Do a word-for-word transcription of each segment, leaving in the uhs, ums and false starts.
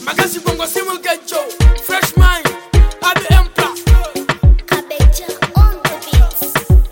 Magasi bongo simu gejo. Fresh mind. Abi empla. Kabeja on the beats.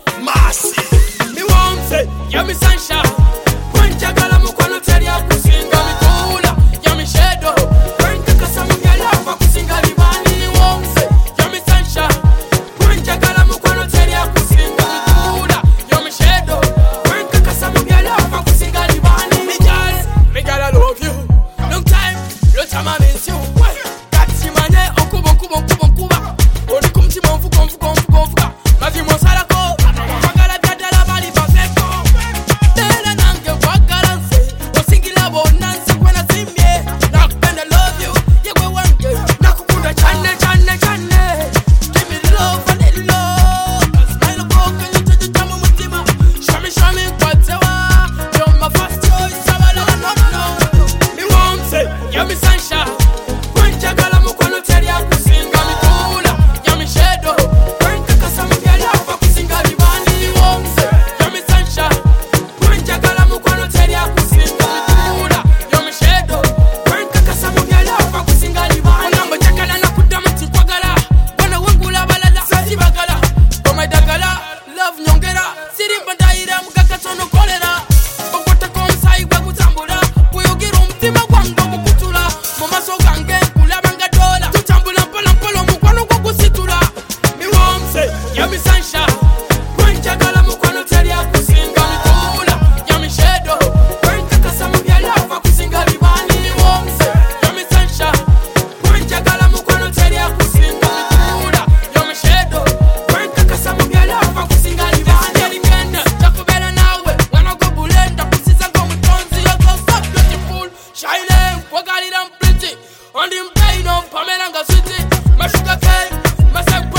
Massive. Me want say, yeah me sunshine. Kwanja gala mukwano teri ya kusinga mitula. Yeah me shadow. Kwanja kasa mungela kwa kusinga libani. Me want say, yeah me sunshine. Kwanja gala mukwano teri ya kusinga mitula. Yeah me shadow. Kwanja kasa mungela kwa kusinga libani. Me girl, me girl I love you. Long time, long time I miss you. Kati mane okubo okubo okubo okuba. Oli kumti monfu konfu konfu konfu. Mavi monsala ko. Kwagala byadala bali perfecto. Tela nange kwagala nse. Osingila bonanse kwena simye. Nakupenda love you. Yegwe wange. Nakukunda chane chane chane. Give me love and it love. Smile boka nyote tamu mutima. Show me show me kwatewa. You're my first choice. Sabala no no. Me want say, yeah me sunshine. Kwanja gala mukwano teri ya kusinga mitula. Yeah me shadow. Kwanja kasa mungela kwa kusinga libani. Me want say, yeah me sunshine. Kwanja gala mukwano teri ya kusinga mitula. Yeah me shadow. Kwanja kasa mungela kwa kusinga libani. Onamba chakala na kudama tikwagala. Wana wengula balala sati bagala. Koma dagala, love nyongera. Siri mbandaira mugaka tono kolera. Okota komsa igwa kutambula. Kuyogira umutima gwango gukutula. Mumaso gange kulaba nga dola. Tutambula mpola mpola mukwano gwo gusitula. Me want say, yeah me sunshine. Kwanja gala mukwano teri ya kusinga mitula. Yeah me shadow. Kwanja kasa mungela kwa kusinga libani. Me want say, yeah me sunshine. Kwanja gala mukwano teri ya kusinga mitula. Yeah me shadow. Kwanja kasa mungela kwa kusinga libani. Yaligenda takubera nawe. Wana go bulenda kusiza go mutonzi. You go so beautiful. Shine wagalira pretty. On the pain on Pamela nga city. Mashuka kai. Masek